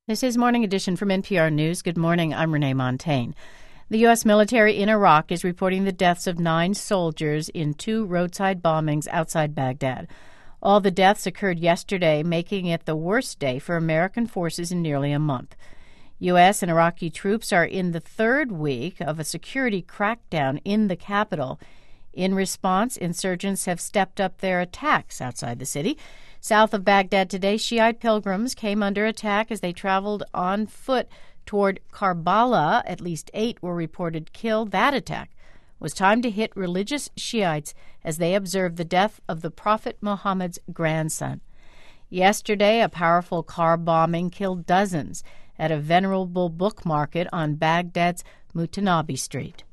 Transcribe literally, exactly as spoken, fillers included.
This is Morning Edition from N P R News. Good morning. I'm Renee Montagne. The U S military in Iraq is reporting the deaths of nine soldiers in two roadside bombings outside Baghdad. All the deaths occurred yesterday, making it the worst day for American forces in nearly a month. U S and Iraqi troops are in the third week of a security crackdown in the capital. In response, insurgents have stepped up their attacks outside the city. South of Baghdad today, Shiite pilgrims came under attack as they traveled on foot toward Karbala. At least eight were reported killed. That attack was timed to hit religious Shiites as they observed the death of the Prophet Muhammad's grandson. Yesterday, a powerful car bombing killed dozens at a venerable book market on Baghdad's Mutanabi Street.